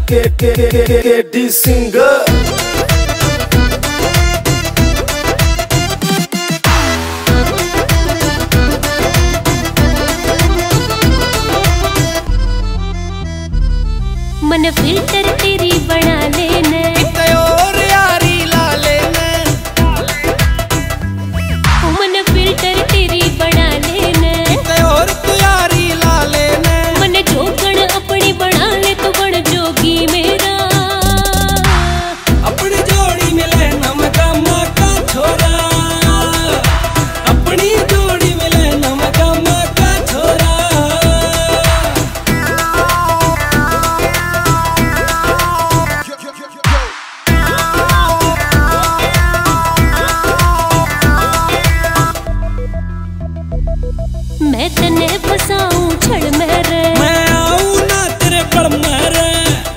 KD singer मन filter तेरी बना लेना और यारी ला लेना मन फिल्टर तेरी बना लेना और तू यारी ला लेना मन जोगण अपनी बना ले तो बन जोगी मेरा अपनी जोड़ी मिले नमका मका छोरा अपनी जोड़ी मिले नमका मका छोरा मैं तने फसाऊं छड़ मेरे मैं आऊं ना तेरे पड़ मेरे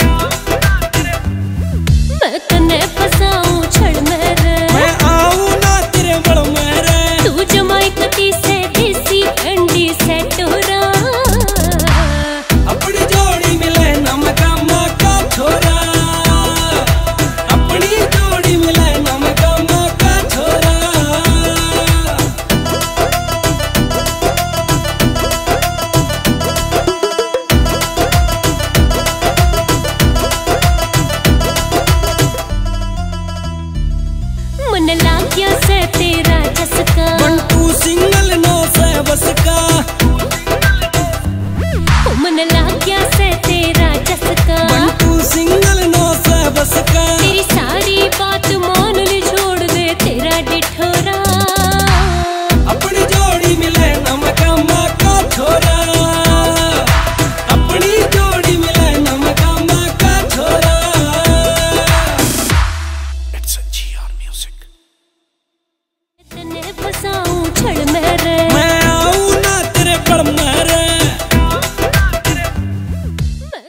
मैं तने फसाऊं छड़ मेरे मैं आऊं ना तेरे पड़ मेरे तू जमाई कटी से देसी ठंडी से टोरा अपनी जोड़ी मिले नमका मका छोरा अपनी जोड़ी मिले नमका मका छोरा मन लाग गया से तेरा चस्का बंटू सिंगल नो से बस का मन लाग गया से तेरा चस्का बंटू सिंगल नो से बस का तेरी सारी